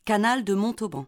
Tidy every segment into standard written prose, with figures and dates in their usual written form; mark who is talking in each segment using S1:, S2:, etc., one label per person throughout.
S1: Canal de Montauban.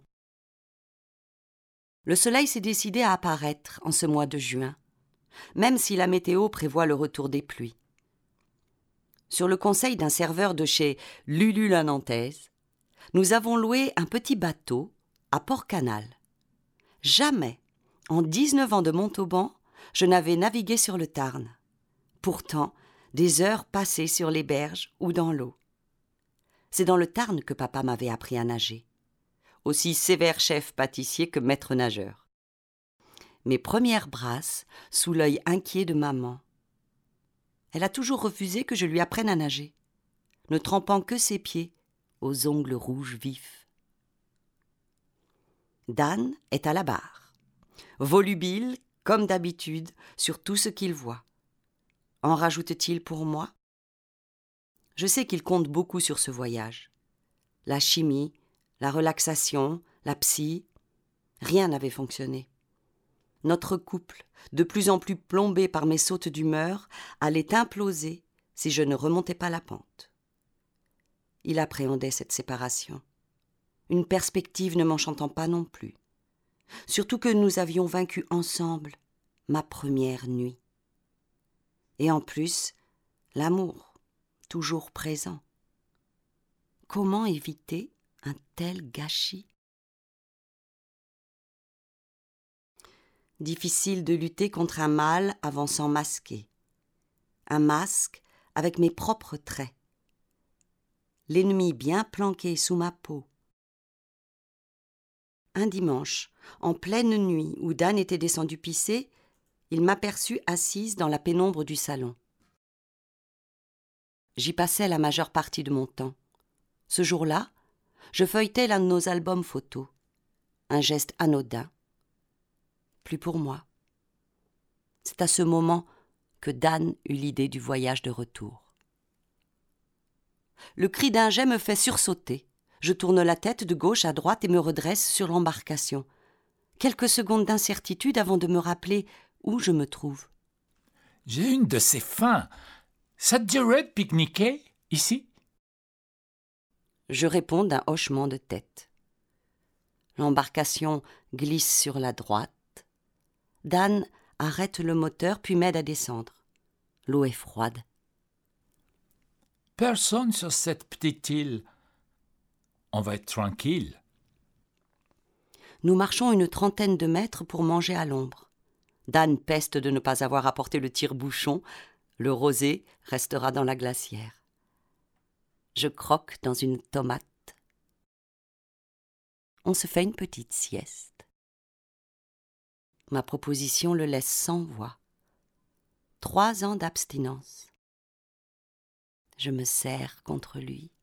S1: Le soleil s'est décidé à apparaître en ce mois de juin, même si la météo prévoit le retour des pluies. Sur le conseil d'un serveur de chez Lulu la Nantaise, nous avons loué un petit bateau à Port-Canal. Jamais, en 19 ans de Montauban, je n'avais navigué sur le Tarn. Pourtant, des heures passées sur les berges ou dans l'eau. C'est dans le Tarn que papa m'avait appris à nager. Aussi sévère chef pâtissier que maître nageur. Mes premières brasses sous l'œil inquiet de maman. Elle a toujours refusé que je lui apprenne à nager, ne trempant que ses pieds aux ongles rouges vifs. Dan est à la barre, volubile comme d'habitude sur tout ce qu'il voit. En rajoute-t-il pour moi ? Je sais qu'il compte beaucoup sur ce voyage. La chimie, la relaxation, la psy, rien n'avait fonctionné. Notre couple, de plus en plus plombé par mes sautes d'humeur, allait imploser si je ne remontais pas la pente. Il appréhendait cette séparation, une perspective ne m'enchantant pas non plus, surtout que nous avions vaincu ensemble ma première nuit. Et en plus, l'amour, toujours présent. Comment éviter un tel gâchis ? Difficile de lutter contre un mal avançant masqué. Un masque avec mes propres traits. L'ennemi bien planqué sous ma peau. Un dimanche, en pleine nuit où Dan était descendu pisser, il m'aperçut assise dans la pénombre du salon. J'y passais la majeure partie de mon temps. Ce jour-là, je feuilletais l'un de nos albums photos. Un geste anodin. Plus pour moi. C'est à ce moment que Dan eut l'idée du voyage de retour. Le cri d'un jet me fait sursauter. Je tourne la tête de gauche à droite et me redresse sur l'embarcation. Quelques secondes d'incertitude avant de me rappeler où je me trouve.
S2: J'ai une de ces fins. Ça te dirait de pique-niquer, ici ?
S1: Je réponds d'un hochement de tête. L'embarcation glisse sur la droite. Dan arrête le moteur puis m'aide à descendre. L'eau est froide.
S2: Personne sur cette petite île. On va être tranquille.
S1: Nous marchons une trentaine de mètres pour manger à l'ombre. Dan peste de ne pas avoir apporté le tire-bouchon. Le rosé restera dans la glacière. Je croque dans une tomate. On se fait une petite sieste. Ma proposition le laisse sans voix. 3 ans d'abstinence. Je me serre contre lui.